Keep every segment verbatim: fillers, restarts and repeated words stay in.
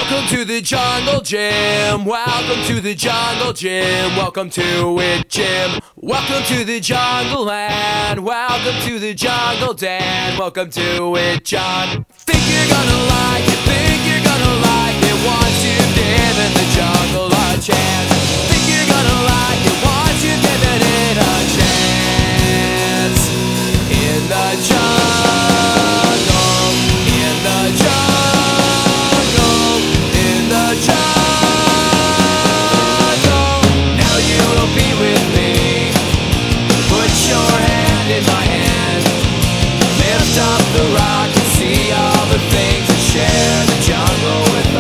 Welcome to the jungle gym. Welcome to the jungle gym. Welcome to it, Jim. Welcome to the jungle land. Welcome to the jungle den. Welcome to it, John. Think you're gonna like it. Think you're gonna like it once you've given the jungle a chance. Think you're gonna like it once you've given it a chance. In the jungle. In the jungle. Up the rock and see all the things and share the jungle with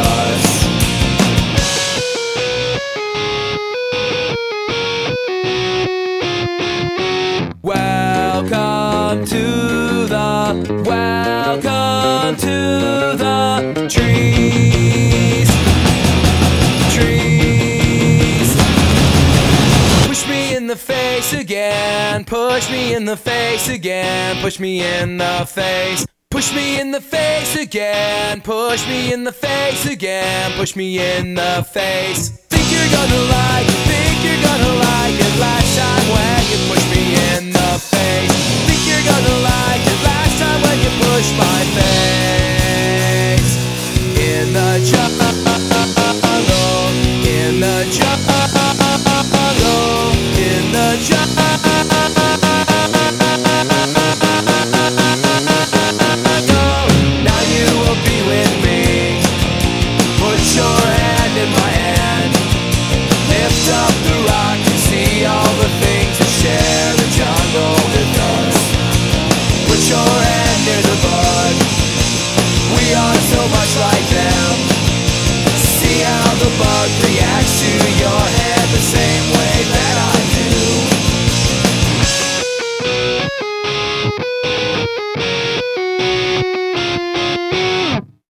us. Welcome to the, welcome to the trees, trees. Push me in the face again, push me in the face again, push me in the face. Push me in the face again, push me in the face again, push me in the face. Think you're gonna like it, think you're gonna like it last time when you pushed me in the face. Think you're gonna like it last time when you pushed my face. In the jungle, in the jungle.